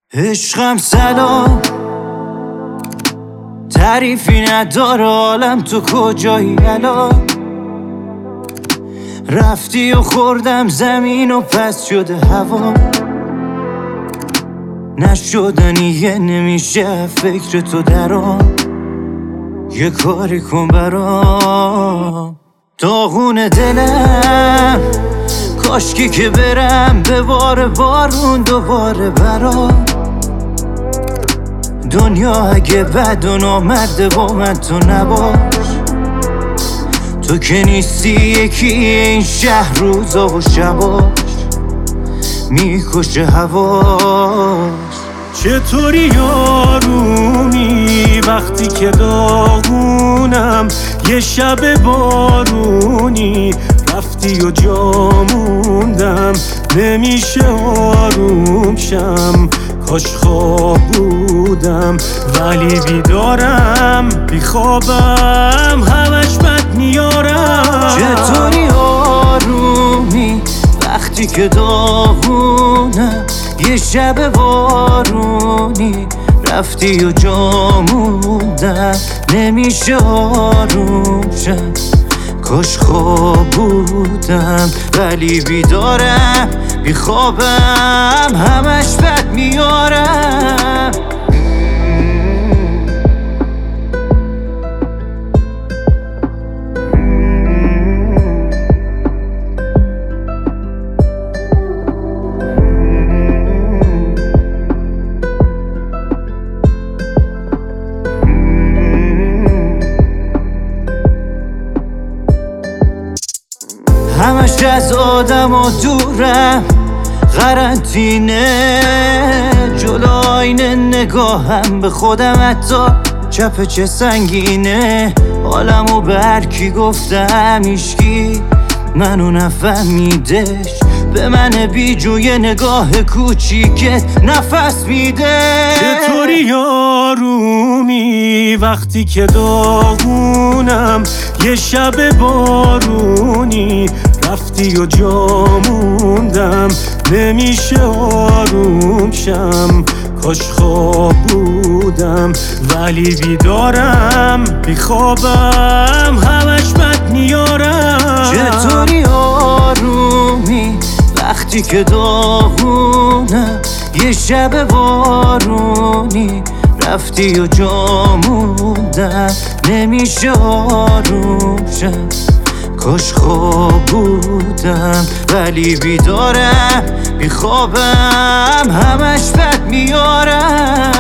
عشقم سلام، تعریفی نداره عالم، تو کجایی الان؟ رفتی و خوردم زمین و پس شده هوا، نشدنیه نمیشه فکر تو درام. یه کاری کن برام، داغون دلم، کاشکی که برم به بارون دوباره برام. دنیا اگه بد و نامرده با من تو نباش، تو که نیستی یکی این شهر روزا و شباش، میکشه هواش. چطوری آرومی وقتی که داغونم؟ یه شب بارونی رفتی و جا موندم، نمیشه آروم شم، کاش خواب بودم ولی بیدارم، بیخوابم همش بد میارم. چطوری آرومی وقتی که داغونم؟ یه شب بارونی رفتی و جا موندم، نمیشه آروم شم، کاش خواب بودم ولی بیدارم، بیخوابم همش بد میارم. همش از آدم و دورم، قرنطینه جلو آینه نگاهم به خودم، حتی چپ چه سنگینه. حالمو به هر کی گفتم هیچکی منو نفهمیدش، به من بیجوی نگاه کوچیکت نفس میده. چطوری آرومی وقتی که داغونم؟ یه شب بارونی رفتی و جا موندم، نمیشه آروم شم، کاش خواب بودم ولی بیدارم، بیخوابم همش بد میارم. چطوری آرومی وقتی که داغونم؟ یه شب بارونی رفتی و جا موندم، نمیشه آروم شم، کاش خواب بودم ولی بیدارم، بیخوابم همش بد میارم.